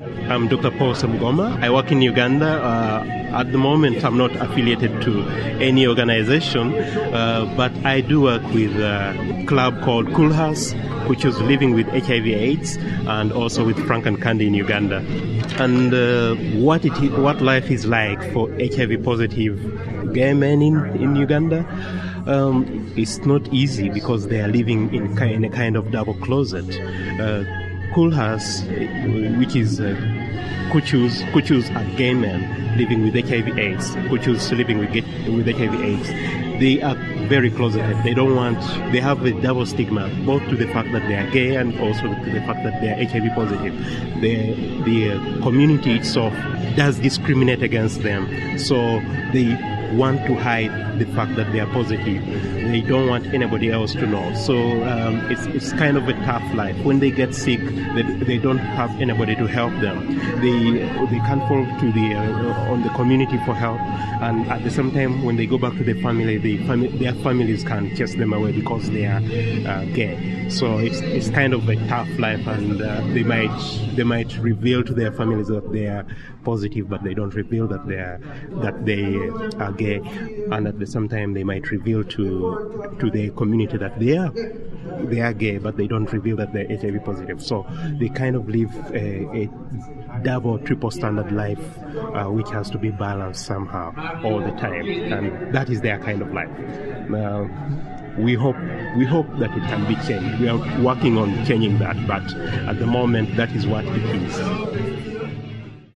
I'm Dr. Paul Semugoma. I work in Uganda. At the moment, I'm not affiliated to any organization, but I do work with a club called Cool House, which is living with HIV/AIDS, and also with Frank and Candy in Uganda. And what life is like for HIV-positive gay men in Uganda. It's not easy because they are living in a kind of double closet. Cool House, which is Kuchus are gay men living with HIV/AIDS. Kuchus living with HIV/AIDS. They are very closeted. They have a double stigma, both to the fact that they are gay and also to the fact that they are HIV positive. The community itself does discriminate against them. So they want to hide the fact that they are positive. They don't want anybody else to know. So it's kind of a tough life. When they get sick, they don't have anybody to help them. They can't fall to on the community for help. And at the same time, when they go back to their family, their families can chase them away because they are gay. So it's kind of a tough life, and they might reveal to their families that they are positive, but they don't reveal that they are gay. And at the same time, they might reveal to the community that they are gay, but they don't reveal that they're HIV positive. So they kind of live a double, triple standard life, which has to be balanced somehow all the time, and that is their kind of life. We hope that it can be changed. We are working on changing that, but at the moment, that is what it is.